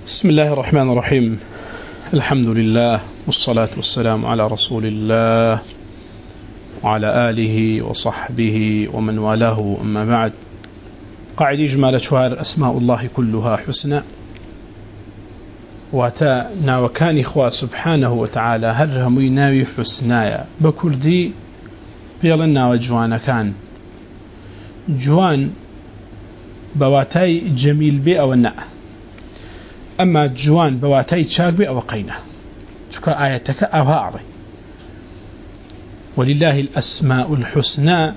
بسم الله الرحمن الرحيم. الحمد لله والصلاة والسلام على رسول الله وعلى آله وصحبه ومن والاه. أما بعد، قاعد إجمال شوار أسماء الله كلها حسنى، واتانا وكان إخوة سبحانه وتعالى هرهم يناوي حسنايا بكردي بيلنا وجوانا كان جوان بواتاي جميل بي أو النأ، أما جوان بواتاي تشاك بي أو قينة تكا آياتك أو هاعضي. ولله الأسماء الحسنى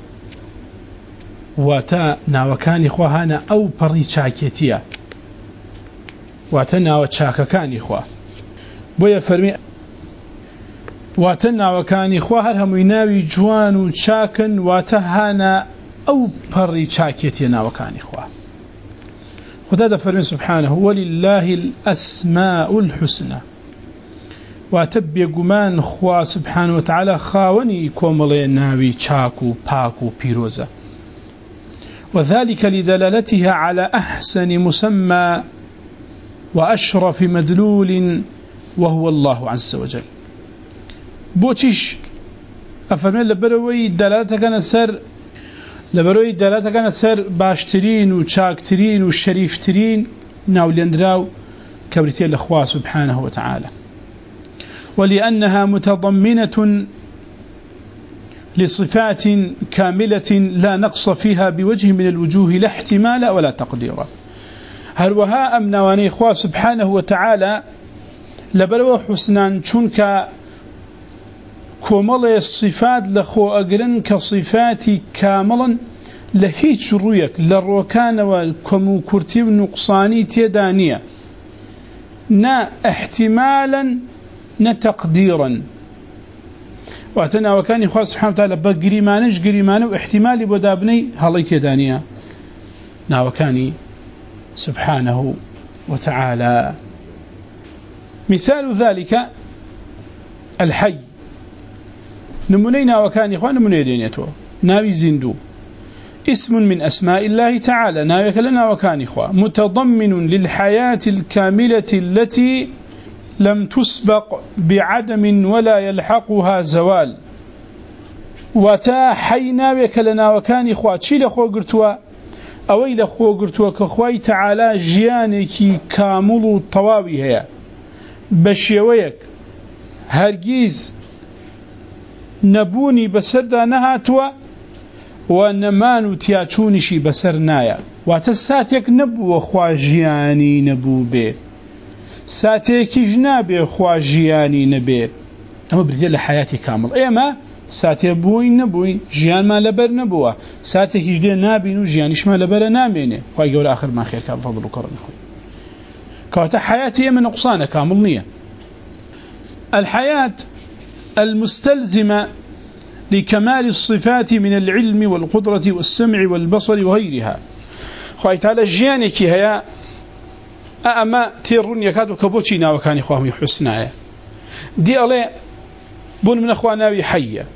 واتا ناوكان إخواهانا أو بري تشاكيتيا واتا ناوكان إخواه بويا فرمي واتا ناوكان إخواه هم يناوي جوان وتشاكن واتا هانا أو بري تشاكيتيا ناوكان إخواه. خدا فرمي سبحانه ولله الأسماء الحسنى واتبي قمان خوا سبحانه وتعالى خاوني كوملي ناوي تشاكو باكو بيروزا، وذلك لدلالتها على أحسن مسمى وأشرف مدلول وهو الله عز وجل. بوتش أفرمي لبروي دلالتها كان سر باشترين وشاكترين وشريفترين ناوليندراو كبرتين الأخوة سبحانه وتعالى، ولأنها متضمنة لصفات كاملة لا نقص فيها بوجه من الوجوه لا احتمال ولا تقدير. هل وها أم نواني إخوة سبحانه وتعالى لبلو حسنان چونك كومل الصفات لخو أقرن كصفات كاملا لهيج رويك للروكان والكمو كرتي ونقصاني تيدانية نا احتمالا نتقديرا. واتنا وكان إخوة سبحانه وتعالى بقريمانش قريمانه واحتمالي بدابني هليت يدانيا نا وكاني سبحانه وتعالى. مثال ذلك الحي نمنينا وكان إخوة نمنيدينيته ناوي زندو اسم من أسماء الله تعالى ناوي كلنا وكان إخوة متضمن للحياة الكاملة التي لم تسبق بعدم ولا يلحقها زوال. وتا حينا وكلنا وكان إخوة شي لخو قرتوا أوي لخو قرتوا كخوي تعالى جيانك كامل الطواوي هي بشيويك هرجيز نبوني بسردا نهاتوا ونمانو تياچونشي بسرنايا واتساتك نبو خواجياني نبو بي ساتيكي جنابي خواجياني نبي أما بريد لحياتي كامل إما ساتي بوين نبوين جيان ما لبر نبوه ساتيكي جدي نابين وجيانيش ما لبر نامينه خواهي قول آخر ما خير كان فضل وكرم أخوي كواتا حياتي إما نقصانة كامل نية. الحياة المستلزمة لكمال الصفات من العلم والقدرة والسمع والبصر وغيرها. خواهي تعالى جيانك هيا أما تيرون يكادوا كبوتشينا وكان إخوهم يحسنايا دي الله بون من أخواناوي حية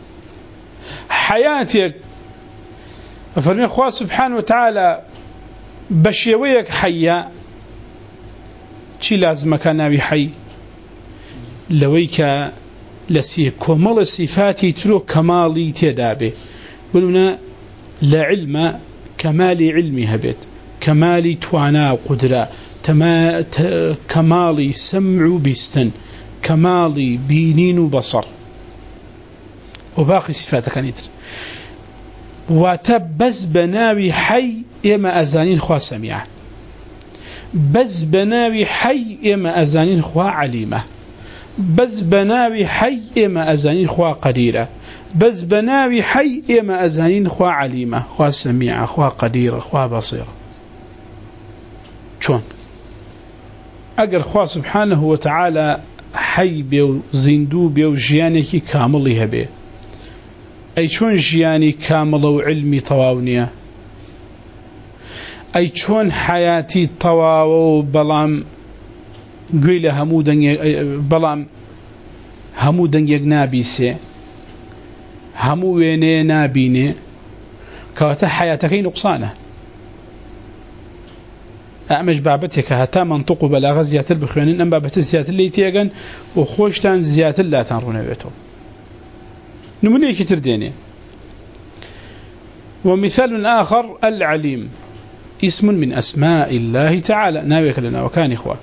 حياتك فرمي أخوة سبحانه وتعالى بشيويك حية چي لازم كاناوي حي لويك لسي كمال صفاتي ترو كمالي تدابه بلونا لعلم كمالي علمي هبت كمالي توانا وقدرة كمالي سمع بيستن كمالي بينين وبصر وباقي صفاتك نتر وتبز بناوي حي إما أزانين خوا سميعة بز بناوي حي إما أزانين خوا عليمة بز بناوي حي إما أزانين خوا قديرة بز بناوي حي إما أزانين خوا عليمة خوا سميعة خوا قديرة خوا بصيرة. شون أجر خوا سبحانه وتعالى حي بيو زندو بيو جيانك كامل هبه أي شون جياني كامل وعلمي طواونية أي شون حياتي طواو بلام قيل بلام همودن يجنابيسه همو وينه نابينه كواتا حياتك نقصانه ئەمەش بابەتێکە هەتا منطق و بەلاغە زیاتر بخوێنن ئەم بابەتە زیاتر لی تێگەن و خۆشتان زیاتر لاتان ڕوونەوێتەوە. نمونەیەکی تر دێنێ ومثال آخر العليم اسم من أسماء الله تعالى ناويك لنا وكان إخوة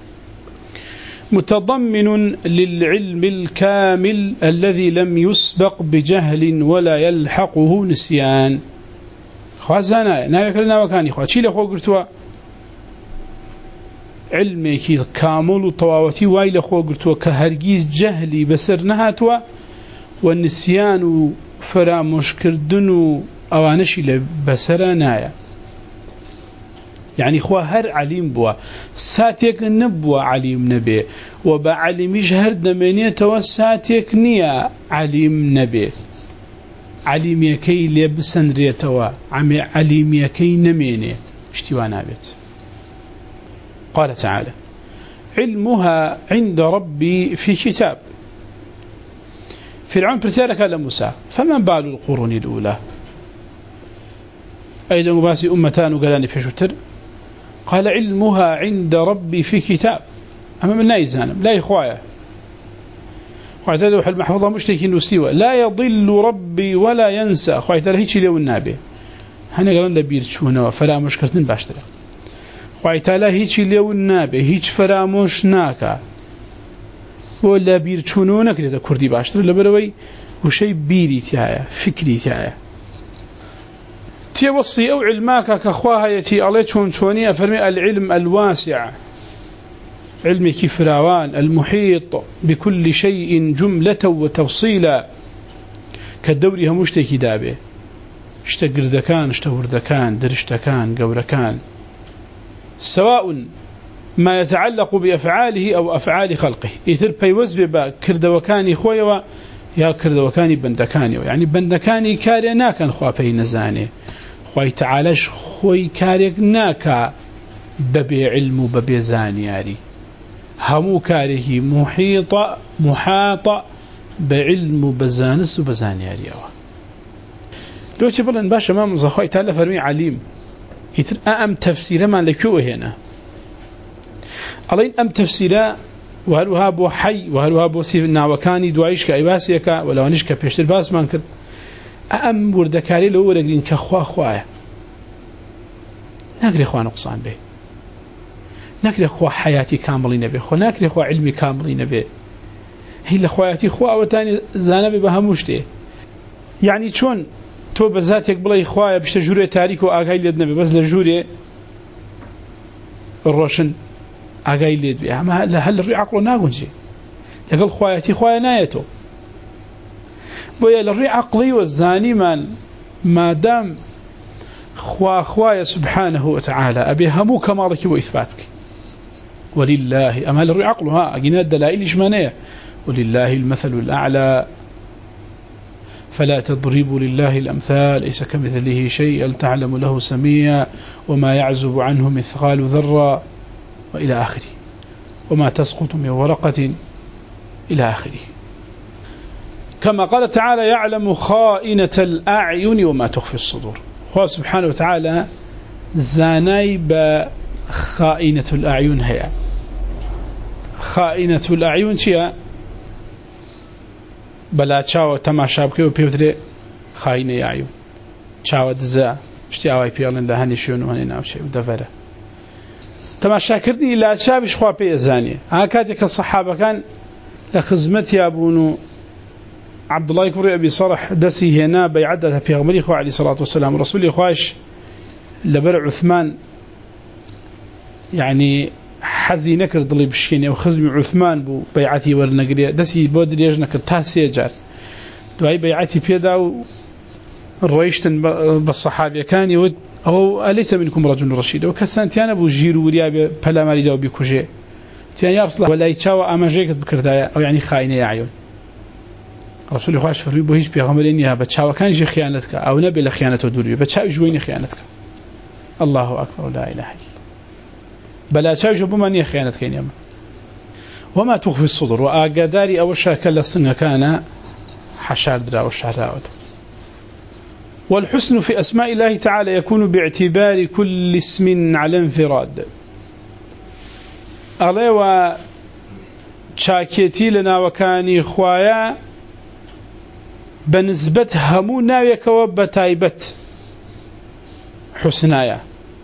متضمن للعلم الكامل الذي لم يسبق بجهل ولا يلحقه نسيان. خوازانا ناويك لنا وكان إخوة شيل أخوة قلتوا علمك كامل وطواوتي وايل أخوة قلتوا كهرجيز جهلي بسر نهاتوا والنسيان فرامش كردن أوانشي لبسر نايا يعني خوا هر عليم بوا ساتيك نبوا عليم نبي وبعلميش هر دمينيته وساتيك نيا عليم نبي عليم يكي لبسن ريتوا عليم يكي نميني اشتوانا بيت. قال تعالى علمها عند ربي في كتاب. فرعون برسالك على موسى فما بال القرون الأولى أيضا مباسي أمتان وقالاني في شتر قال علمها عند ربي في كتاب. أما من نايزانم لا إخوايا خواهي لوح المحفوظة مشتكي نسيوة لا يضل ربي ولا ينسى خواهي هيك ليو النابي هنا قالان لبيرتشونا فلا مشكرتين باشترا خواهي هيك ليو النابي هيك فراموش ناكا ولا بيرتشونونك لذا كردي باشترا لبروي وشي بيري تيايا فكري تيايا تي وصفي أو علماك كخواها يتي الله شوني أفرمي العلم الواسع علمي كفراوان المحيط بكل شيء جملة وتفصيلا كالدوري همشتكي دابه اشتقردكان اشتوردكان درشتكان قوركان سواء ما يتعلق بأفعاله أو أفعال خلقه يثر بيوز ببا كردوكاني خويوا يا كردوكاني بندكاني يعني بندكاني كاري ناكن خوا بي نزاني خوي تعالش خوي كاريك ناكا ببي علم وببي زانياري همو كاره محاط بعلم وبزانس وبزانياري لو تبلن باشا ما مزخوي تعالى فرمي عليم يتر أم تفسيره ما لكيو هنا ألين أم تفسيره وهل هو حي وهل هو سيف الناوكاني دوايش كأيباسيك ولا ونش كبيشتر باس ما نكر أم وردكاري لو ورقين كخوا نقري إخوان نقصان به نقري إخوة حياتي كاملين به نقري إخوة علمي كاملين به هي لأخواتي إخوة وتاني زانبي بهموشته يعني شون تو بذاتك بلا إخوة بشتجوري تاريخ وآقاي لدنبي بس لجوري الروشن آقاي لدنبي أما هل الرئي عقله ناقنجي لقل خواتي إخوة نايتو بويا الرئي عقلي والزاني ما دام خوايا سبحانه وتعالى أبي همو كمالك وإثباتك ولله أما الرئي عقلها أقنا الدلائل إجمانية ولله المثل الأعلى فلا تضربوا لله الأمثال ليس كمثله شيء هل تعلم له سميع وما يعزب عنه مثقال ذرة وإلى آخره وما تسقط من ورقة إلى آخره كما قال تعالى يعلم خائنة الأعين وما تخفي الصدور هو سبحانه وتعالى زانيب خائنة الأعين هي خائنة الأعين شيء بلا چاو تماشا بکەی و پێوترێ خاینەی ئاعیون چاوە دزە شتی ئاوای پێڵێن لە هەنی شوێن و هەنی ناوچێ و دەڤەرە تەماشاکردنی لا چاویش خوا پێزانێ ئا کاتێک کە سەحابەکان لە خزمەتیا بوون و عەبدوڵای کوڕی ئەبی سەرح دەستی هێنا بەیعەت دا پێغەمبەری خوا عەلەیهی سەڵات وسەلام ڕەسوولی خوایش لەبەر عوثمان يعني حەزی نەکرد دڵی بشکێنێ و خزمی عوثمان بوو بەیعەتی وەرنەگرێ دەستی بۆ درێژ نەکرد تا سێ جار دوای بەیعەتی پێدا و ڕۆیشتن بە سەحابیەکانی وت ئەوە ئەلەیسە منکم ڕەجولون ڕەشید ئەو کەسانتیانە بوو ژیر و وریا بێ پەلاماریدا و بیکوژێ تیان یا ڕەسوڵ وەلای چاوە ئاماژەیەکت بکردایە ئەو یعنی خاینەی ئاعیون ڕەسوولی خوایش فەرمووی بۆ هیچ پێغەمبەرێک نییە بە چاوەکانیشی خیانەت کە ئەو نەبێ لە خیانەتەوە دوور بێ بە چاویش بۆی نەخیانەت کە الله ئەکبەر لا إله إلا بلا چاوش بمانية خيانة كينيما وما تخفي الصدر وآقاداري أو شاكل السنة كان حشار درا وشعراوت والحسن في أسماء الله تعالى يكون باعتبار كل اسم على انفراد ئەڵێ و چاکێتی لە ناوەکانی خوایە بەنسبەت هەموو ناوێکەوە بە تایبەت حوسنایە.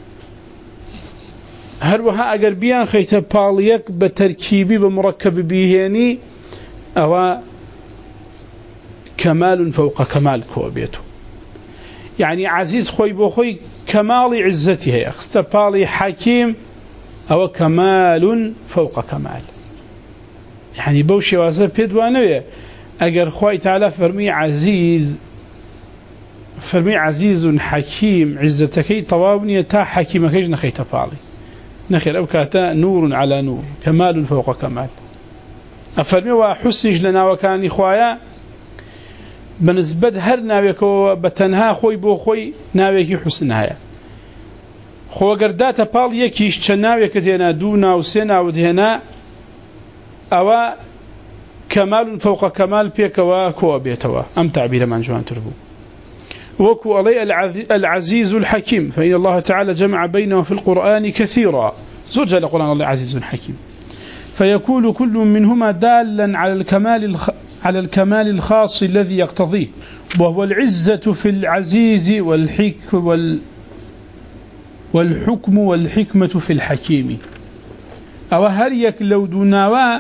هەروەها ئەگەر بیان خەیتە پاڵیەک بە تەرکیبی بە مڕەکەب بیهێنی ئەوە کەمال فوق کەمال کۆ بێتەوە. يعني عزيز خوي بو خوي كمال عزته هي اختبالي حكيم أو كمال فوق كمال. يعني بوشي واسه بيدوانوية أجر خوي تعالى فرمي عزيز حكيم عزتك طوابني تا حكيم كيج نخي تبالي نخير أو كاتا نور على نور كمال فوق كمال. أفرمي وحسنج لنا وكان إخوايا بنسبت هر ناوێکەوە بە تەنها خۆی بۆ خۆی ناوێکی حوسنایە. خۆ گەرداتە پاڵ یەکیش چەند ناوێکت هێنا دوو ناو سێ ناوت هێنا ئەوە کەمال فوق کەمال پێکەوە کۆ بێتەوە. ئەم تعبیرەمان جوانتر بوو. وەکو ئەڵێ العزيز الحكيم فإن الله تعالى جمع بينه في القرآن كثيرا زۆر جا لە قورئان الله عزيز حكيم فيكون كل منهما دالا على الكمال الخاص الذي يقتضيه وهو العزة في العزيز والحكم والحكمة في الحكيم. أو هريك لو دوناوا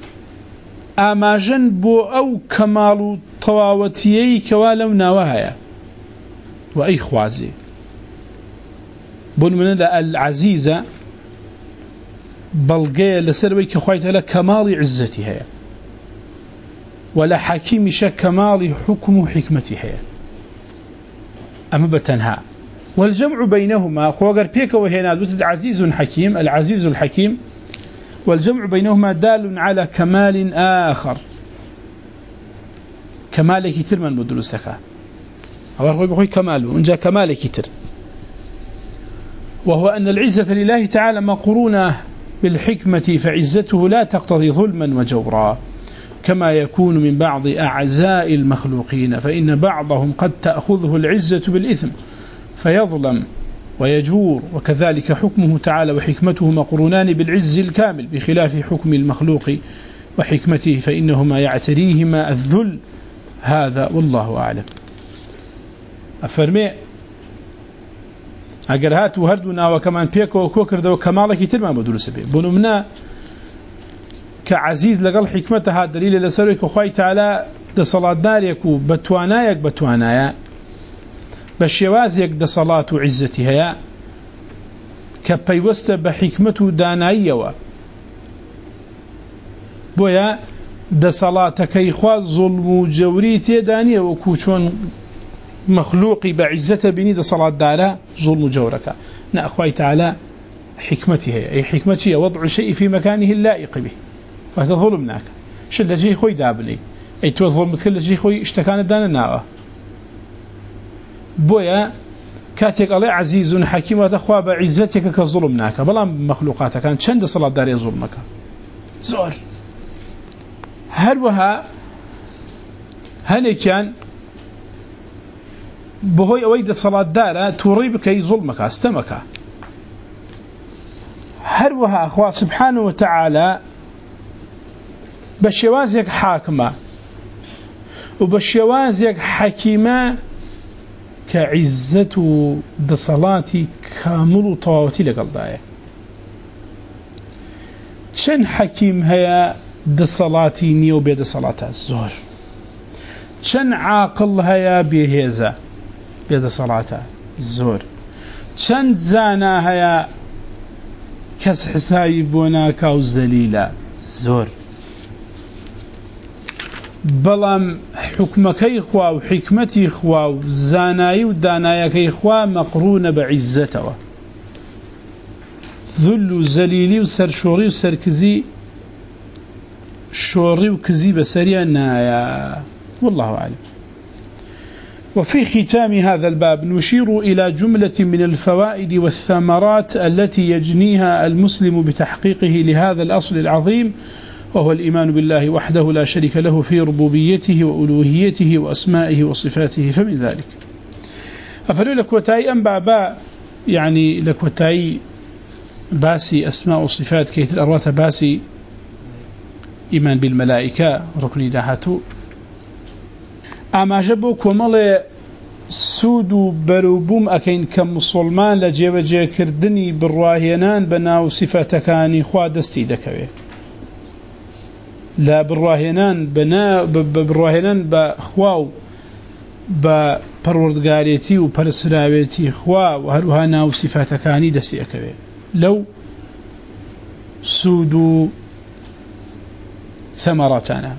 آماجن بو أو كمال طواوتيي كوالو نواهايا وأي خوازي بون من العزيزة بلغي لسروي كخويت لك كمال عزتها ولا حكيم شك كمال حكم حكمتها أما بتنها والجمع بينهما خوغر بيك وهنا دوت عزيز حكيم العزيز الحكيم والجمع بينهما دال على كمال آخر كمال كتير من مدرسك أول بخوي كماله ونجا كمال كتير وهو أن العزة لله تعالى مقرونة بالحكمة فعزته لا تقتضي ظلما وجورا كما يكون من بعض أعزاء المخلوقين فإن بعضهم قد تأخذه العزة بالإثم فيظلم ويجور وكذلك حكمه تعالى وحكمته مقرونان بالعز الكامل بخلاف حكم المخلوق وحكمته فإنهما يعتريهما الذل هذا والله أعلم. أفرمي أقر هاتو هردونا وكمان بيكو وكوكر دو كمالك ترمى بدرس به بنمنا كعزيز لقل حكمتها دليل لسرويك وخوي تعالى ده صلاة داريك بتوانايا بشيوازيك ده صلاة عزتها كبيوست بحكمته دانايا بويا ده صلاة كيخواز ظلم وجوريتي دانيا وكوشون مخلوقي بعزة بني ده صلاة دارا ظلم جورك نأخوي تعالى حكمته أي حكمته وضع شيء في مكانه اللائق به فهذا ظلمناك شل جي خوي دابلي أي تو ظلم مثل جي خوي اشتكان دانا ناوه بويا كاتيك الله عزيز حكيم وتخوى بعزتك كظلمناك بلا مخلوقاتك كان چند صلاة داري ظلمك زور هروها هني كان بهوي أويد صلاة دارة توريبك أي ظلمك استمك هروها أخوة سبحانه وتعالى بشوازك حاكمة وبشوازك حكيمة كعزة بصلاتي كامل طواوتي لقلدايا شن حكيم هيا دصلاتي نيو بيد صلاتها الزهر شن عاقل هيا بيهيزة بيد صلاتها الزهر شن زانا هيا كس حسايبونا كاوز دليلا الزهر بلام حكمكي خوا وحكمتي خوا وزاناي ودانايكي خوا مقرونة بعزته ذل وزليلي وسرشوري وسركزي شوري وكزي بسريا نايا والله أعلم. وفي ختام هذا الباب نشير إلى جملة من الفوائد والثمرات التي يجنيها المسلم بتحقيقه لهذا الأصل العظيم وهو الإيمان بالله وحده لا شريك له في ربوبيته وألوهيته وأسمائه وصفاته. فمن ذلك أفلو لك وتاي أم بابا يعني لك وتاي باسي أسماء وصفات كيت الأروات باسي إيمان بالملائكة ركن داهاتو أما جبوك ومالي سود بروبوم أكين كمسلمان لجيب كردني بالراهينان بناو صفاتكاني خوا دستي دكوي لا بالراهينان بالراهينان بخواو بپروردگاريتي وبرسراويتي خوا وهروها ناو صفاتكاني دستي دكوي لو سود ثمرتنا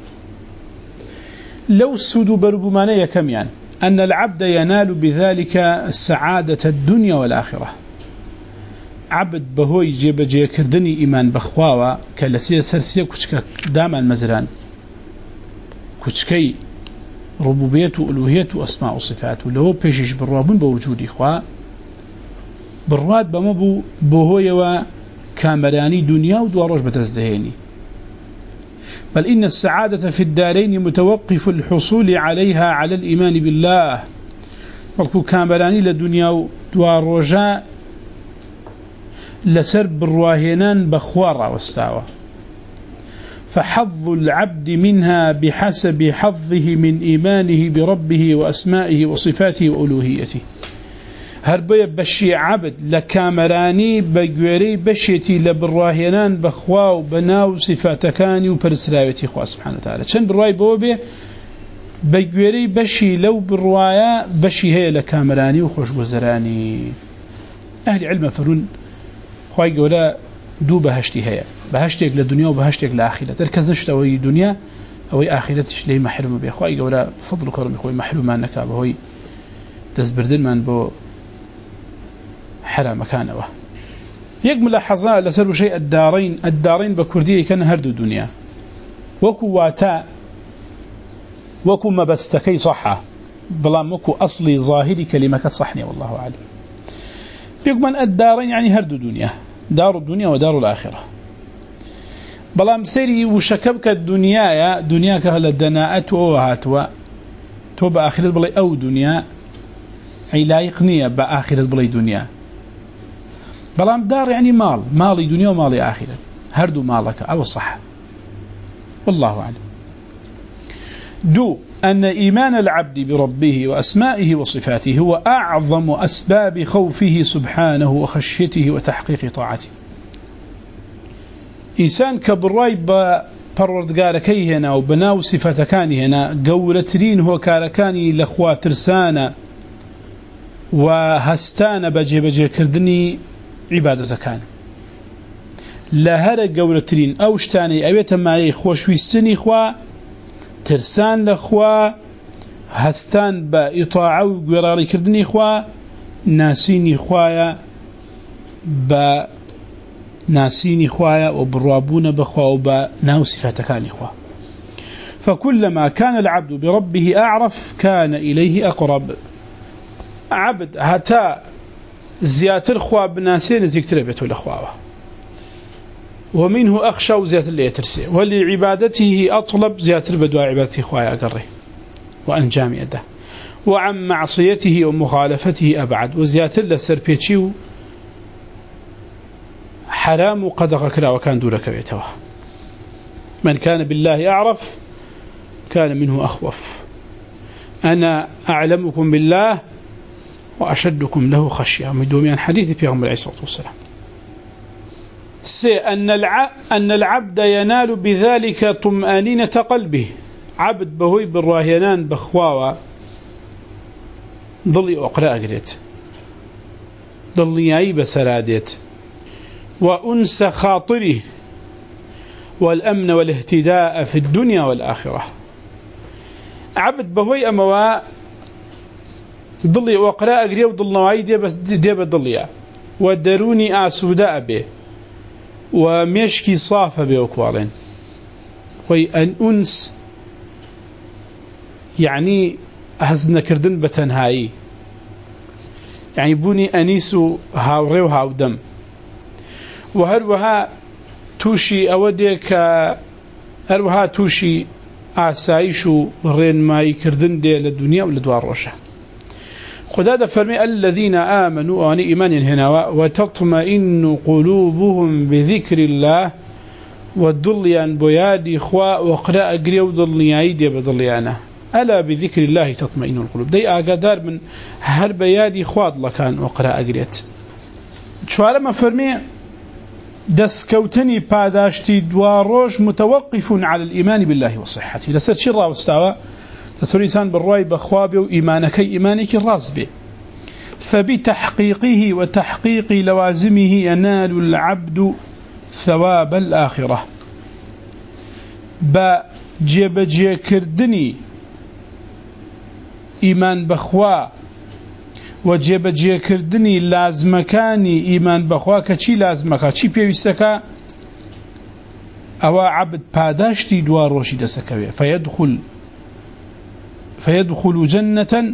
لو السود بربمانه يكميان أن العبد ينال بذلك السعادة الدنيا والآخرة عبد بهوي جيب كردني إيمان بخواوة كالسية سرسية كتشك داما مزران كتشكي ربوبية وألوهية وأسماء وصفات لو بيشيش بالرابون بوجود إخوة بالراد بمبو بهوي وكامراني دنيا ودواروش بتزدهيني بل إن السعادة في الدارين متوقف الحصول عليها على الإيمان بالله بلكو كاملاني لدنيا دواروجا لسرب الراهنان بخوارا واستاوى فحظ العبد منها بحسب حظه من إيمانه بربه وأسمائه وصفاته وألوهيته هربية بشي عبد لكامراني بقويري بشيتي لبراهينان بخواو بناو صفاتكاني وبرسراويتي خواه سبحانه وتعالى چند برواي بوبي بقويري بشي لو بروايا بشي هي لكامراني وخوش وزراني أهل علم فرون خواه قولا دو بهشتي هي بهشتك لدنيا وبهشتك لآخرة الكز نشت أوي دنيا أوي آخرتش ليه محروم بي خواه قولا بفضل كرم خواه محرومانك بهوي تزبردن من بو حرام مكانه يك ملاحظة لسر شيء الدارين بكردية كان هردو دنيا وكو واتا وكو ما بستكي صحة بلا مكو أصلي ظاهري كلمة صحني والله أعلم يك من الدارين يعني هردو دنيا دار الدنيا ودار الآخرة بلا مسيري وشكبك الدنيا دنياك هل الدناءات وهاتوا تو بآخرة بلاي أو دنيا أي لا يقنية بآخرة بلاي دنيا بلام دار يعني مالي دنيا ومالي آخرة هردو مالك أو الصح والله أعلم أن إيمان العبد بربه وأسمائه وصفاته هو أعظم أسباب خوفه سبحانه وخشيته وتحقيق طاعته إنسان كبراي بپروردگاركي هنا وبناو صفاتكاني هنا قولترين هو كاركاني لأخوة ترسانا وهستان بجي كردني عبادة كان لا هرق قولترين أو شتاني أبيتا معي خوشويستني خوا ترسان لخوا هستان بإطاعة وقراري كردني خوا ناسيني خوايا ناسيني خوايا وبروابون بخوا وبناو صفاتكاني خوا فكلما كان العبد بربه أعرف كان إليه أقرب عبد هتا زياتر خوا بناسين زيكتر بيته لخواه ومنه أخشى وزياتر اللي يترسي ولعبادته أطلب زياتر بدواء عبادته خوايا أقره وأنجام يده وعن معصيته ومخالفته أبعد وزياتر لسربيتشيو حرام قد كلا وكان دورك بيته من كان بالله أعرف كان منه أخوف أنا أعلمكم بالله وأشدكم له خشية مدوميا حديث في عمر عليه الصلاة والسلام أن العبد ينال بذلك طمأنينة قلبه عبد بهوي بالراهينان بخواوة ضلي أقرأ قريت ضلي عيب سرادت وأنس خاطره والأمن والاهتداء في الدنيا والآخرة عبد بهوي أموا ضلي وقراء قريب ضل نوعي ديب ضليا ودروني آسوداء به ومشكي صافة به وكوالين وي أن أنس يعني هزنا كردن بتنهاي يعني بوني أنيس هاوري وهاودم وهروها توشي أوديك هروها توشي آسايش رين ماي كردن دي للدنيا ولدوار روشة خدا فرمي الذين آمنوا وأن إيمان هنا وتطمئن قلوبهم بذكر الله والضليان بيادي خواء وقراء قري وضليان دي بضليانه ألا بذكر الله تطمئن القلوب دي أقدار من هر بيادي خواض لكان وقراء قريت شوارا ما فرمي دسكوتني باداشتي دواروش متوقف على الإيمان بالله وصحته لسر شرا واستوى لسر إنسان بالرواي بخوابه وإيمانك إيمانك الراس به فبتحقيقه وتحقيق لوازمه ينال العبد ثواب الآخرة بجيبجي كردني إيمان بخوا وجيبجي كردني لازمكاني إيمان بخوا كشي لازمكا شي بيوستكا أو عبد باداشتي دوار روشي دسكوية فيدخل جنة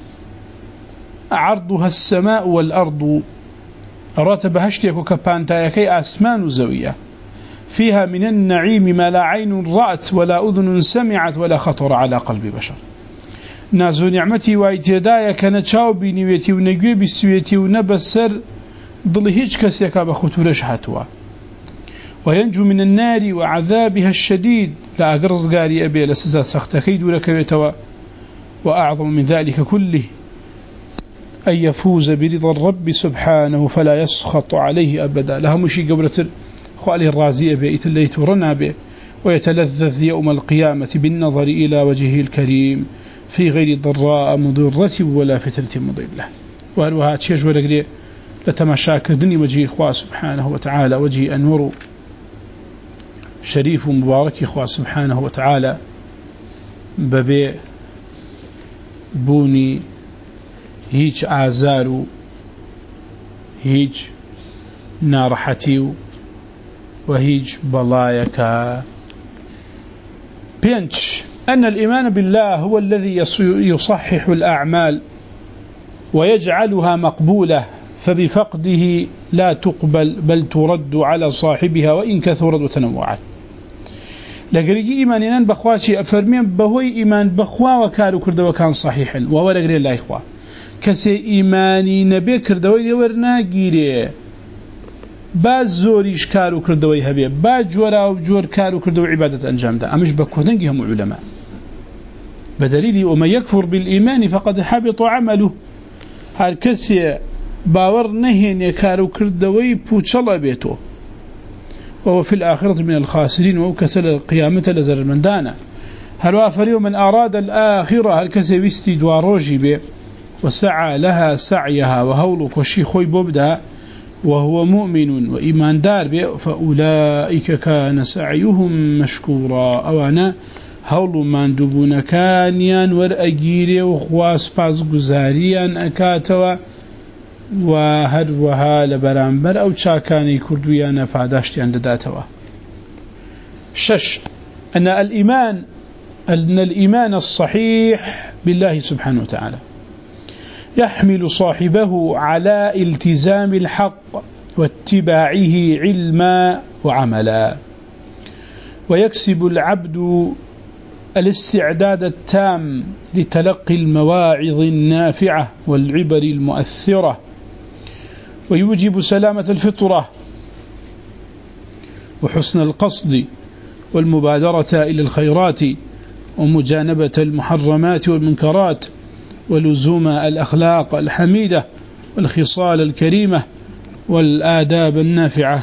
عرضها السماء والأرض راتب هشتيك وكبانتايكي أسمان زوية فيها من النعيم ما لا عين رأت ولا أذن سمعت ولا خطر على قلب بشر نازو نعمتي وايتدايا كانت شاو بنيويتي ونقوي بسويتي ونبسر ضل هيج كسيكا بخطورش حتوا وينجو من النار وعذابها الشديد لا أقرص قاري أبي لسزا سختكيد ولكويتوا وأعظم من ذلك كله أن يفوز برضا الرب سبحانه فلا يسخط عليه أبدا لها مشي قبلة خالي الرازية بيت اللي تورنا به ويتلذذ يوم القيامة بالنظر إلى وجهه الكريم في غير ضراء مضرة ولا فتنة مضلة وهذا شيء ورقلي لتمشاكر دني وجه إخوة سبحانه وتعالى وجه أنور شريف مبارك إخوة سبحانه وتعالى ببي بوني هيج آزار هيج نارحتي وهيج بلايك بينش أن الإيمان بالله هو الذي يصحح الأعمال ويجعلها مقبولة فبفقده لا تقبل بل ترد على صاحبها وإن كثرت وتنوعت لقريق إيماننا بخواتي أفرمين بهوي إيمان بخوا وكارو كردوا كان صحيحا وهو لقري الله إخوة كسي إيماني نبي كردوا يورنا قيري باز زوريش كارو كردوا يهبي باز جورا وجور كارو كردوا عبادة أنجام ده أمش بكوردنجي هم علماء بدليل وما يكفر بالإيمان فقد حبط عمله هالكسي باور نهين يكارو كردوا بوشلا بيته وهو في الآخرة من الخاسرين وهو كسل القيامة لزر من دانا هل وافر من أراد الآخرة هل كسي دواروجي به وسعى لها سعيها وهولك وشيخوي ببدا وهو مؤمن وإيمان دار به فأولئك كان سعيهم مشكورا أوانا هول من دبون كانيان ورأجيري وخواس باز قزاريان أكاتوا وهروها لبرانبر أو شاكاني كردويانا فاداشتي عند داتوا 6 أن الإيمان الصحيح بالله سبحانه وتعالى يحمل صاحبه على التزام الحق واتباعه علما وعملا ويكسب العبد الاستعداد التام لتلقي المواعظ النافعة والعبر المؤثرة ويوجب سلامة الفطرة وحسن القصد والمبادرة إلى الخيرات ومجانبة المحرمات والمنكرات ولزوم الأخلاق الحميدة والخصال الكريمة والآداب النافعة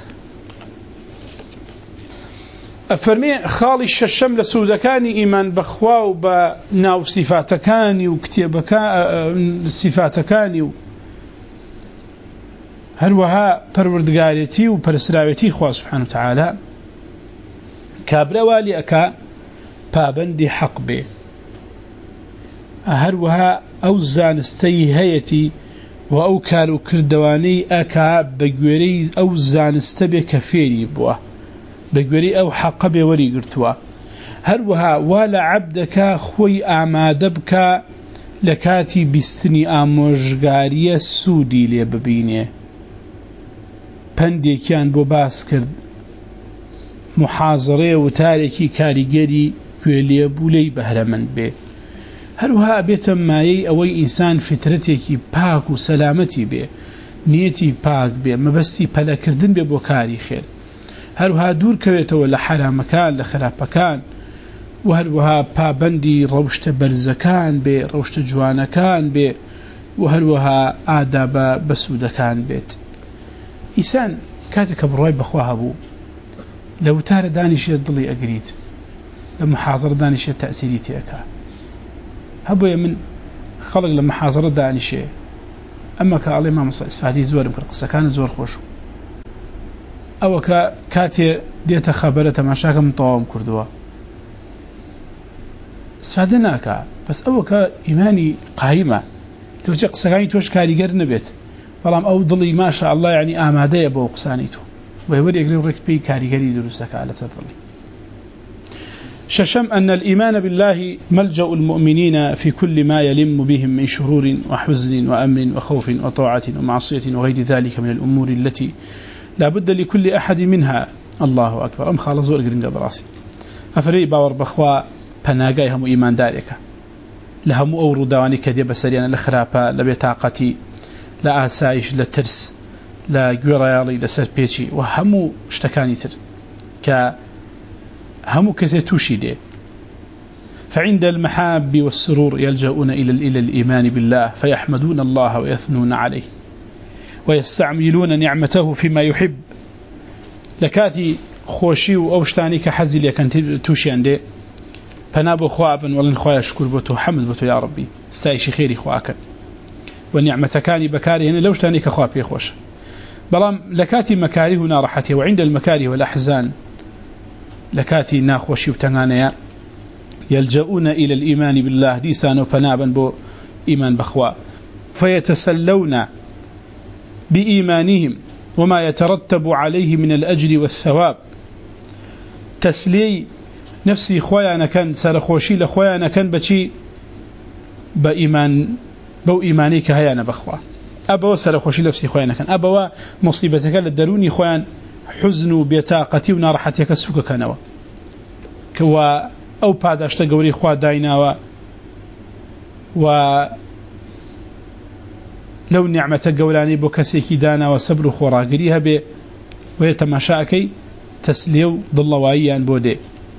أفرمي خالي الشم لسودكاني إيمان بخوا وبناو صفاتكاني صفاتكاني هروها پروردگاريتي وپرسراويتي خوا سبحانه وتعالى كابراوالي أكا پابندي حق به هروها أو زانستي هيتي وأو كارو كردواني أكا بقوري أو زانستبه كفيري بوه بقوري أو حق بوري قرتوا هروها ولا عبدك خوي آمادبك لكاتي بستني آموشگاري سودي لي ببينه پندي كان بو باس کرد محاضره و تاريكي كاريگري كويلي بولي بهرمن به هەروها بێتە مایەی ئەوەی ئینسان فترەتێکی پاک و سەلامەتی بێ، نیەتی پاک بێ، مەبەستی پەلەکردن بێ بۆ کاری خێر، هەروها دوور کەوێتەوە لە حرامەکان لە خراپەکان، و هەروها پابەندی ڕەوشتە بەرزەکان بێ، ڕەوشتە جوانەکان بێ، و هەروەها ئادابە بەسوودەکان بێت. ئینسان کاتێک کە بڕوای بەخوا هەبوو لە وتارە دانیشێت دڵی ئەگریت، لە محاضرە دانیشێت تەئسیری تێکا. هەبوویە من خەڵک لە محاضرە دانیشێ ئەمە کە ئەڵێ مامۆستا ئیسفادی زۆرم کرد، قسەکان زۆر خۆش، ئەوە کە کاتێ دێتە خەبەرە تەماشاکەم تەواوم کردووە ئیسفادە ناکا، بەس ئەوە کە ئیمانی قایمە لەوجێ قسەکانی تۆش کاریگەر نەبێت، بەڵام ئەو دڵی ماشا ئەڵڵا یعنی ئامادەیە بۆ قسانی تۆ وەرێگری ڕێک پێی کاریگەری دروستەکە لەسەر دڵی. ششم أن الإيمان بالله ملجأ المؤمنين في كل ما يلم بهم من شرور وحزن وأمن وخوف وطاعة ومعصية وغير ذلك من الأمور التي لا بد لكل أحد منها. الله أكبر. أم خالص وأقرن براسي أفري باور بخوا پناگای هم إيمان دارك لهم أورو دواني كدي بسريان لخرابة لبطاقتي لا آسايش لترس لا جوريالي لسربيتشي وهمو اشتكاني تر كهمو كزيتوشي دي. فعند المحاب والسرور يلجؤون إلى الإيمان بالله فيحمدون الله ويثنون عليه ويستعملون نعمته فيما يحب. لكاتي خوشي وأوشتاني كحزل يكن توشي عندي فنابو خوابا ولن خويا شكر بوتو حمد بوتو يا ربي استايشي خيري خواك ونعمتكاني بكاري هنا لوشتاني كخوابي خوش بلام لكاتي مكارهنا راحتي. وعند المكاره والأحزان لكاتي ناخوشي وتنانيا يلجؤون إلى الإيمان بالله ديسانو فنابا بو إيمان بخوا فيتسلون بإيمانهم وما يترتب عليه من الأجر والثواب. تسلي نفسي خويانا كان سرخوشي لخويانا كان بشي بإيمان بو إيمانيك هيانا بخوا أبوا سرخوشي نفسي خويانا كان أبوا مصيبتك للدروني خويان حزن بيتاقتي ونارحتك السوق كانوا كوا أو باداشتا قوري خوا دايناوا و لو نعمة قولاني بو كسيكي دانا وصبر خوراقريها بي ويتماشاكي تسليو ضلوائيان بودي.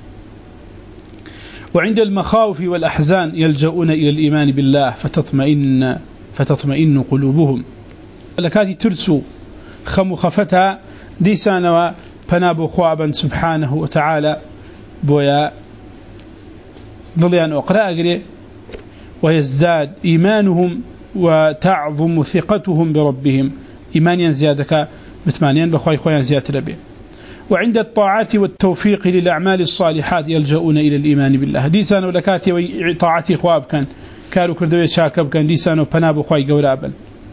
وعند المخاوف والأحزان يلجؤون إلى الإيمان بالله فتطمئن قلوبهم. لكاتي ترسو خفتها ديسانوا فنابو خوابا سبحانه وتعالى بويا ضليان أقرأ أقرأ ويزداد إيمانهم وتعظم ثقتهم بربهم. إيمانيا زيادك بثمانيا بخواي خويا زيادة ربي. وعند الطاعات والتوفيق للأعمال الصالحات يلجؤون إلى الإيمان بالله. ديسانو لكاتي وطاعتي خواب كان كارو كردوية شاكب كان ديسانو پنابو خواي قورابا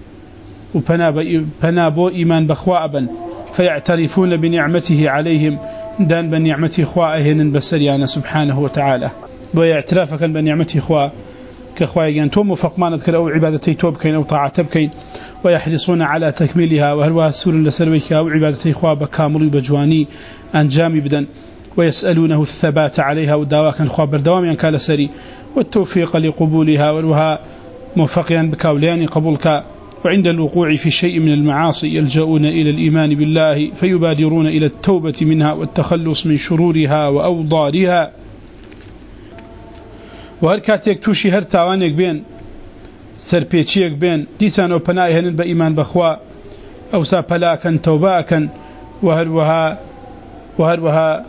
وپنابو إيمان بخوابا فيعترفون بنعمته عليهم دان بنعمته خواهن بسريان سبحانه وتعالى ويعترافك بنعمته خواه كخوايا توم وفقمانت كر أو عبادتي توبكين أو طاعتبكين ويحرصون على تكميلها وهل سور لسرويك أو عبادتي خواب كامل بجواني أنجامي بدن ويسألونه الثبات عليها ودواكا خواب بردواميا كالسري والتوفيق لقبولها والوها موفقيا بكاوليان قبولك. وعند الوقوع في شيء من المعاصي يلجؤون إلى الإيمان بالله فيبادرون إلى التوبة منها والتخلص من شرورها وأوضارها. وهر كاتيك توشي هر تاوانيك بين سرپێچیەک بين ديسان وپناهي هنن بإيمان بخوا أو سا پلاكا توباكا وهروها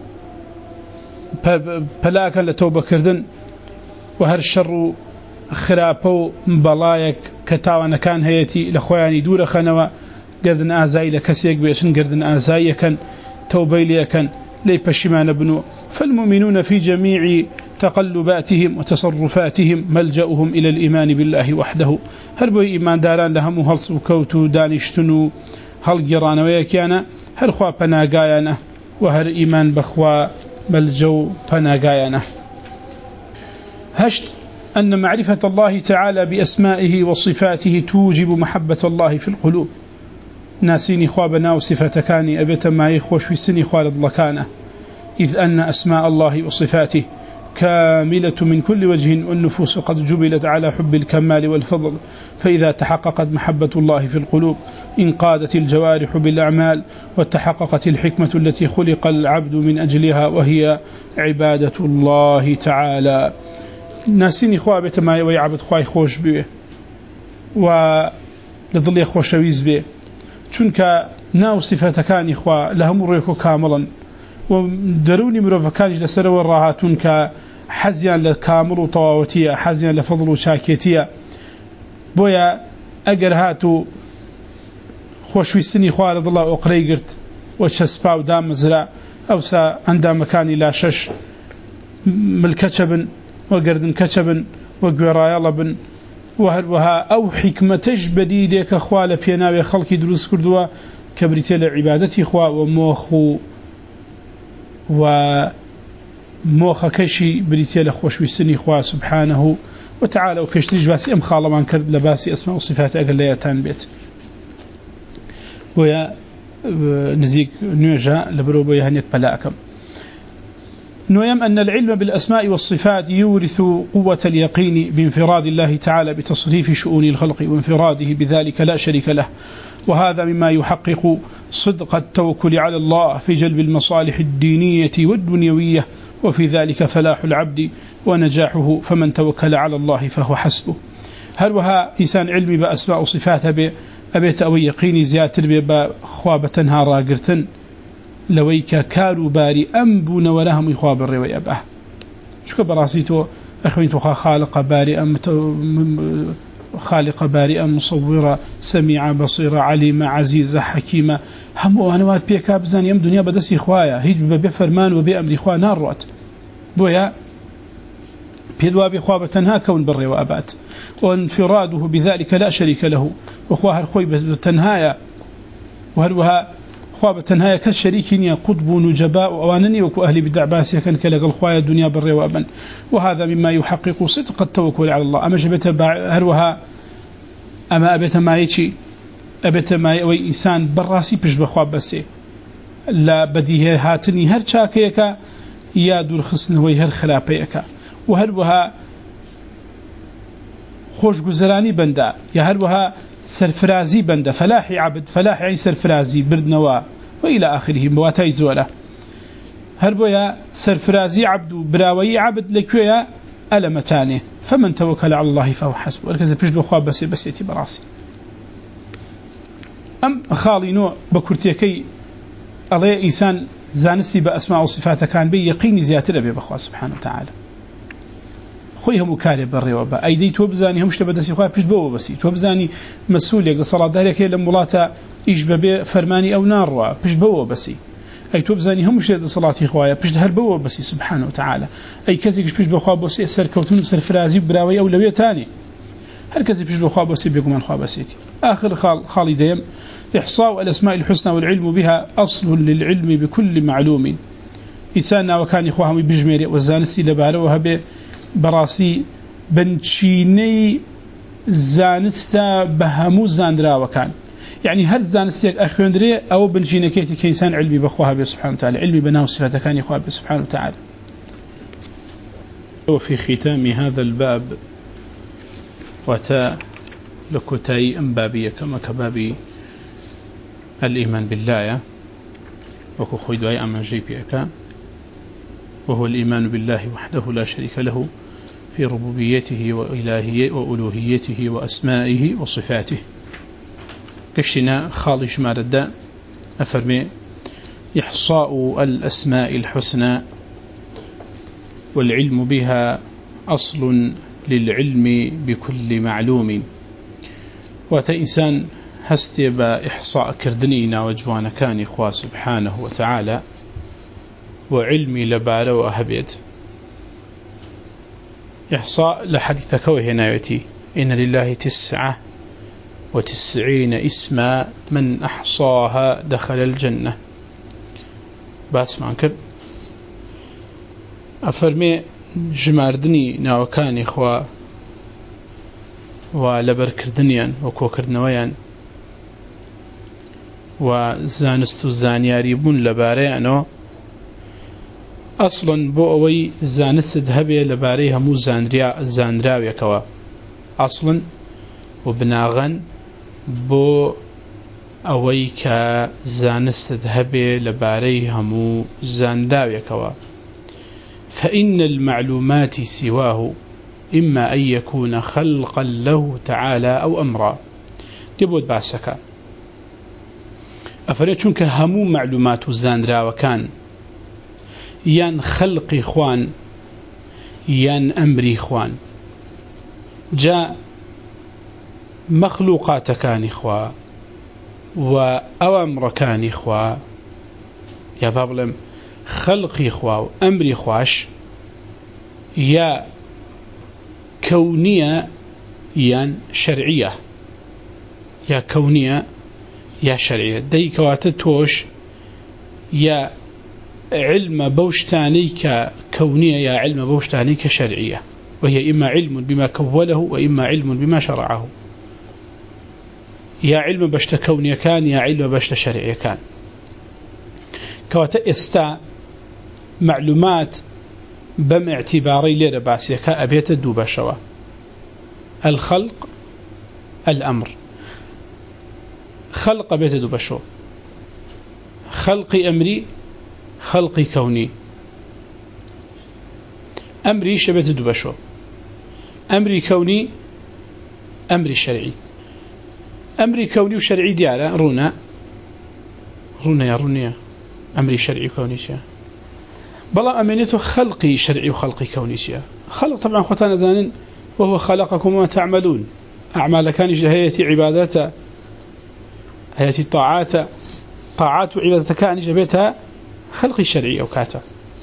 پلاكا لتوبة كردن وهر شر خراپو بلايك كتاوانا كان هيتي لخواني دور خنوا قردن آزاي لكسيك بيشن قردن آزاي كان توبي ليكن لي بشمان بنو. فالمؤمنون في جميع تقلباتهم وتصرفاتهم ملجأهم إلى الإيمان بالله وحده. هل بو إيمان داران لهم هل سوكوتو دانشتنو هل جران ويكيانا هل خوا پناقايانا وهل إيمان بخوا ملجو پناقايانا. هشت أن معرفة الله تعالى بأسمائه وصفاته توجب محبة الله في القلوب. ناسيني خوابنا وصفتكاني أبيت ما يخوش في السني خوالد لكانه إذ أن أسماء الله وصفاته كاملة من كل وجه، والنفوس قد جبلت على حب الكمال والفضل، فإذا تحققت محبة الله في القلوب انقادت الجوارح بالأعمال، وتحققت الحكمة التي خلق العبد من أجلها، وهي عبادة الله تعالى. ناسين إخوة بتما ويعبد خواي خوش به ولضل خوش ويز به، چونك ناو صفاتكان إخوة لهم ريكو كاملا، ودروني مروفكان لسر والراهاتون كحزيان لكامل وطواوتية، حزيان لفضل وشاكيتية، بويا أقر هاتو خوشوي السني خوالة الله أقري قرت وشسبا ودام مزرع أوسا عند مكاني لا شش ملكتشبن وقردن كتشبن وقرايا لبن وها أو حكمتش بديدك خوالة بيناوي خلقي دروس كردوا كبريتي لعبادتي خوا وموخو وموخ كشي بريتي لخوشوي السني خوا سبحانه وتعالى، وكشتريج باسي أم خالمان كرد لباسي أسماء وصفات أقليتان بيت ويا نزيك نيجا لبروبو يهنيك بلاكم. نويم أن العلم بالأسماء والصفات يورث قوة اليقين بانفراد الله تعالى بتصريف شؤون الخلق وانفراده بذلك لا شريك له، وهذا مما يحقق صدق التوكل على الله في جلب المصالح الدينية والدنيوية، وفي ذلك فلاح العبد ونجاحه، فمن توكل على الله فهو حسبه. هل وها إنسان علمي بأسماء وصفات أبيت أو يقيني زياتر بخوابتنها راقرتن لويك كارو باري أنبون ولهم يخواب الروي أباه شكو براسيتو أخوينتو خالق باري خالق بارئة مصورة سميعة بصيرة عليمة عزيزة حكيمة هم وانوات بيكا بزاني ام دنيا بدسي خوايا هيج بفرمان وبأمر خوا نار روات بويا بيدوا بخوابة تنها كون بري وأبات، وانفراده بذلك لا شريك له، وخواها الخوي بتنهايا وهلوها خوابة تنهايا كالشريكين قطب نجباء وأوانني وكو أهلي بدعباسي كان كالغ الخوايا الدنيا بري وأبن، وهذا مما يحقق صدق التوكل على الله. أما جبت هلوها أما أبت ما يشي أبت ما يوي إنسان براسي بش بخواب بسي لا بديه هاتني هر شاكيك يا دور خصن هوي هر خلابيك، وهلوها خوش گزرانی بنده یا هلوها سرفرازي بنده فلاحي عبد فلاحي عي سرفرازي بردنوا وإلى آخره مواتاي زوله هربويا سرفرازي عبد براوي عبد لكويا ألمتانه، فمن توكل على الله فهو حسبه. ولكذا بيش بخواب بس يتي براسي أم خالي نوع بكرتيكي الله إنسان زانسي بأسماء وصفاته كان بي يقيني زياتر أبي بخواه سبحانه وتعالى خويهم وكالي بري وبا أيدي توبزاني همش تبدسي خواه بيش بوا بسي توبزاني مسؤول يقل صلاة داريك لمولاتا إيش ببي فرماني أو نار بيش بوا بسي أي توبزاني همش يقل صلاتي خوايا بيش دهر بوا بسي سبحانه وتعالى أي كذيك بيش بخواه بسي سر كوتون سر فرازي براوي أولوية تاني هر كذي بيش بخواه بسي بيقوم من خواه بسيتي. آخر خالي ديم إحصاء الأسماء الحسنى والعلم بها أصل للعلم بكل معلوم. إنساننا وكان إخواهم بجميري والزانسي لباروها به براسي بنشيني زانستا بهمو زاندرا وكان يعني هل زانستيك أخوندري أو بنشينكيتي كإنسان علمي بأخوها به سبحانه وتعالى علمي بناه صفاته كان إخوها به سبحانه وتعالى. وفي ختام هذا الباب وتا لكتاي أنبابية كما كبابي الإيمان بالله وكو خيدواي أما جيبيك، وهو الإيمان بالله وحده لا شريك له في ربوبيته وألوهيته وأسمائه وصفاته. كشنا خالي شمال الداء أفرمي إحصاء الأسماء الحسنى والعلم بها أصل للعلم بكل معلوم. وتإنسان هستيب إحصاء كردنينا وجوانا كان إخوة سبحانه وتعالى وعلمي لبارة وأهبيت إحصاء لحديث كوه نايتي إن لله 99 اسما من أحصاها دخل الجنة. بس ما أنكر أفرمي جماردني ناوكان إخوة ولبر كردنيان وكو كردنويان وزانست زانياري بون لباريانو أصلا بو أوي زانست هبه لباري همو زانراويكوا أصلا وبناغن بو أوي كزانست هبه لباري همو زانراويكوا فإن المعلومات سواه إما أن يكون خلقا له تعالى أو أمرا تبود باسكا أفريتشون كهمو معلومات زانراوكان يان خلق خوان يان أمري خوان جاء مخلوقات كان إخوة وأوامر كان إخوة يا فابلم خلقي إخوة وأمري إخواش يا كونية يان شرعية يا كونية يا شرعية دي كواتتوش يا علم بوشتاني ككونية يا علم بوشتاني كشرعية وهي إما علم بما كوله وإما علم بما شرعه يا علم بشت كونية كان يا علم بشت شرعية كان كوات استا معلومات بم اعتباري ليرة باسية كأبيت الدوبة شوا الخلق الأمر خلق بيت الدوبة شوا خلقي أمري خلقي كوني أمري شبيت الدوبة شوا أمري كوني أمري شرعي أمري كوني وشرعي ديالا رونا يا رونيا أمري شرعي كوني شيا بلا أمنيته خلقي شرعي وخلقي كوني شيا خلق طبعا خطانا زانين وهو خلقكم وما تعملون أعمال كان هيئة عبادات هيئة طاعات وعبادات كان جبتها خلقي شرعي أو كاتا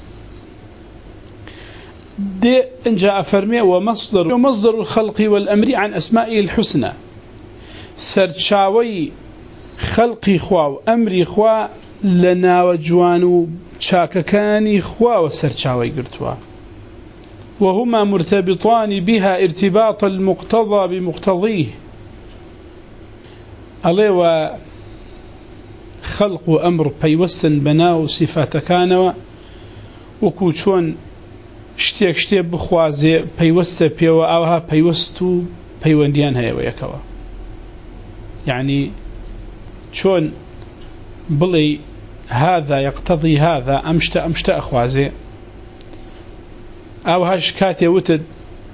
دي إن جاء فرمي ومصدر الخلق والأمر عن أسمائه الحسنى سرچاوي خلقي خوا وأمري خوا لنا وجوانو شاككاني خوا وسرچاوي قرتوا وهما مرتبطان بها ارتباط المقتضى بمقتضيه عليه خلق وأمر بيوسن بناو صفات كانوا وكوچون شتێک بخوازێ پەیوەستە پێوە ئاوها پەیوەست و پەیوەندیان هەیەوە یەکەوە يعني چۆن بڵێ هذا يقتضي هذا أمشت أخوازي ئاوهاش کاتێ وتت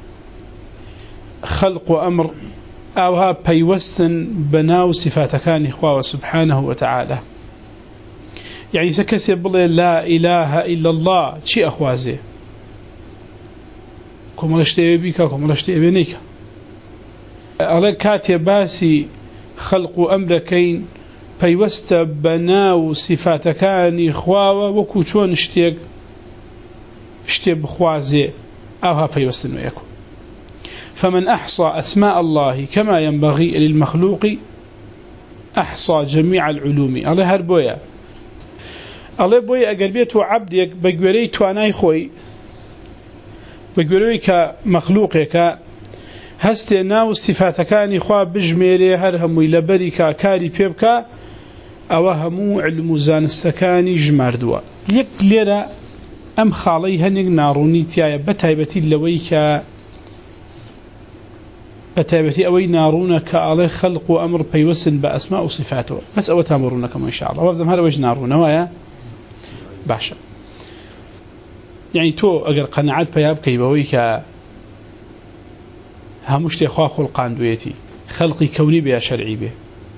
خلق وأمر ئاوها پەیوەستن بەناو صفاتەکانی خواوە سبحانه وتعالى يعني سكسي بڵێ لا إله إلا الله چی أخوازي كمالشتي بيكا كمالشتي بينيكا على كاتي باسي خلق أمركين بيوست بناو صفاتكاني خواوة وكوشون اشتيق بخوازي أوها بيوست ويكو فمن أحصى أسماء الله كما ينبغي للمخلوق أحصى جميع العلوم على هربويا على بويا أقربيته عبدك بقوري تواناي خوي بقولوي كمخلوقك هستي ناو صفاتكاني خوا بجميري هرهموي لبريكا كاري بيبكا او همو علم زانستكاني جماردوا يك ليرا ام خالي هنيك ناروني تيايا بتايبتي لويكا بتايبتي اوي نارونك على خلق وامر بيوسن باسماء وصفاته بس او تامرونكم ان شاء الله وزم هذا وجه نارون ويا باشا يعني تو اگر قناعت پیاب کی بوي ک همشت خوا خلقان دويتي خلقي كوني به شرعي به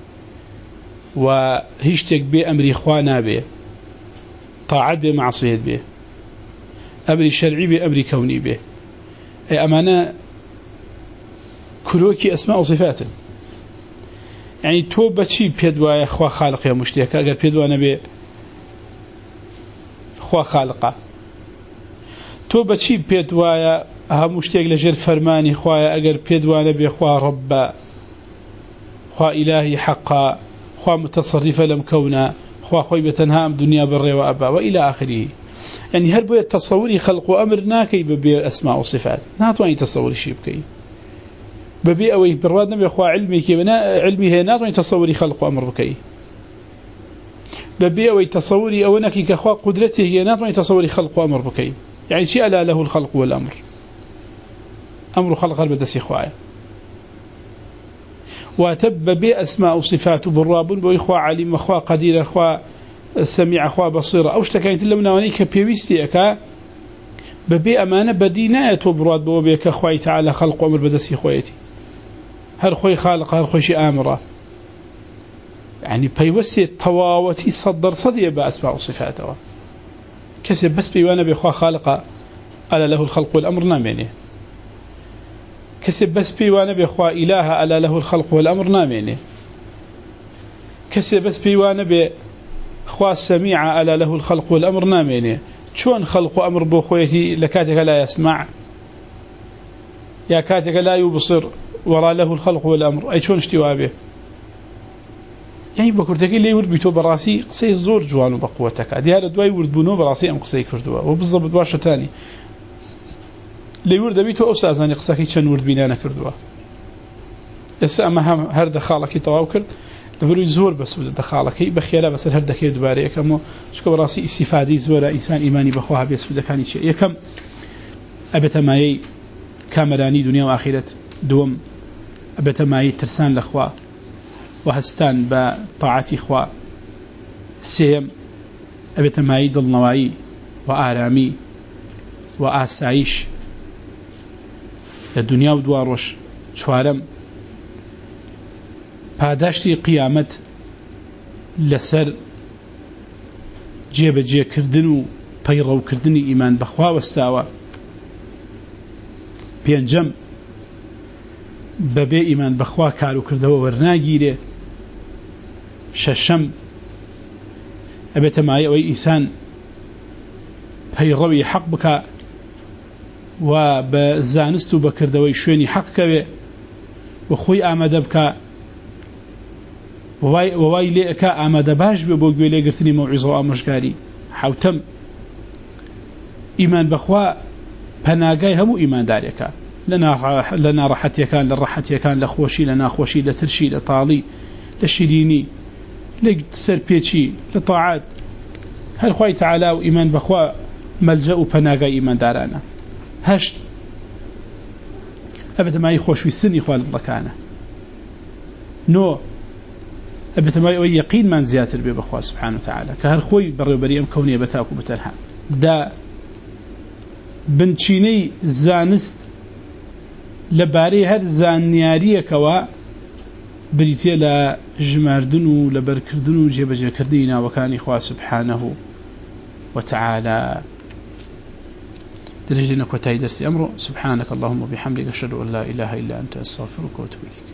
وهيشتك به امر اخوانا به طاعت به معصيه به امر شرعي به امر كوني به اي امانه كلوكي اسماء وصفات يعني تو بچي بيدوا خوا خالق يا مشتك اگر بيدوا نبي خوا خالقه تو بچی پێت وایە هەموو شتێک لەژێر فەرمانی خوایە ئەگەر پێت وانە بێ خوا ڕەبە خوا ئیلاهی حەقا خوا متصرفە لەم کەونە خوا خۆی بەتەنها ئەم دنیا بڕێوە ئەبا وإلى آخره يعني هەر بۆیە تەسەووری خەلق و ئەمر ناکەی بەبێ ئەسما و صفات ناتوانانی تەسەووریشی بکەی بەبێ ئەوەی بڕواد نەبێ خوا علمێکی علمی هەیە ناتوانانی تەسەووری خەلق و ئەمر بکەی ببيع ويتصوري أو أنك كخوا قدرته هي ناتما تصوري خلق وأمر بكي يعني شيء ألا له الخلق والأمر أمر خلق البدس إخوائي وتب بأسماء وصفات بالرابون بإخوة عليم أخوة قدير أخوة سميع أخوة بصيرة أوش تكاينت لمنا ونيك بيويستي أكا ببي أمانة بديناية وبراد بوبيك أخوة تعالى خلق وأمر بدس إخوائتي هر خوي خالق هر خوي شيء آمره يعني بيوسي التواوتي صدر صدي بأسماء وصفاته كسب بس بيوانا بإخوة خالق ألا له الخلق والأمر نامينه كسب بس بيوانا بإخوة إله ألا له الخلق والأمر نامينه كسب بس بيوانا بإخوة السميع ألا له الخلق والأمر نامينه شون خلق وأمر بأخوتي لكاتك لا يسمع يا كاتك لا يبصر وراء له الخلق والأمر أي شون اشتوى به يعني بكرتك اللي يورد بيتو براسي قصي زور جوان وبقوتك دي هذا دواي ورد بونو براسي أم قصي كردوا وبالضبط واش ثاني اللي يورد بيتو أو سازاني قصاكي كان ورد بينانا كردوا إسا أما هم هرد خالكي طواو كرد لبرو زور بس ورد خالكي بخيالا بس هرد كي دوباري كمو شكو براسي استفادي زورا إنسان إيماني بخوها بيس ودكاني شيء يكم أبتا ماي كامراني دنيا وآخرة دوم أبتا ماي ترسان لأخوة وهستان بطاعة إخوة سيم أبتا ماي دل نوائي وآرامي وآسايش للدنيا ودواروش شوارم پاداشتی قیامت لسر جێبە جێکردن و پەیڕەوکردنی ئیمان بەخوا وەستاوە پێنجەم بەبێ ئیمان بەخوا کار و کردەوە وەرناگیرێ شەشەم ئەبێتە مای ئەوەی ئینسان پەیڕەوی حەق بکە و بە زانست و بەکردەوەی شوێنی حەقکەوێ و خۆی ئامادە بکە ووای لێ ئەکا ئامادە باش بێ بۆ گوێ لێگرتنی مەوعیزە و ئامۆژگاری حوتەم ئیمان بەخوا پەناگای هەموو ئیماندارێکە لە ناڕەحەتیەکان لە ڕەحەتیەکان لە خۆشی لە ناخۆشی لە ترشی لە تاڵی لە شیرینی لە سەرپێچی لە تاعات هەر خوای تەعالا و ئیمان بەخوا مەلجە و پەناگای ئیماندارانە هەشت ئەبێتەمای خۆشویستنی خوا لەدڵەکانە نۆ ئەبێتەمای ئەوەی یەقینمان زیاتر بێ بەخوا سبحانه وتعالى کە هەر خۆی بەڕێوەبەری ئەم کەونیە بەتاکو بتەنها دا بنچینەی زانست لەبارەی هەر زانیاریەکەوە بریتێ لە ژماردن و لە بەرکردن و جێبەجێکردنی ناوەکانی خوا سبحانه وتعالى درجنا كوتاي درسي أمره سبحانك اللهم وبحمدك أشهد أن لا إله إلا أنت أستغفرك وأتوب إليك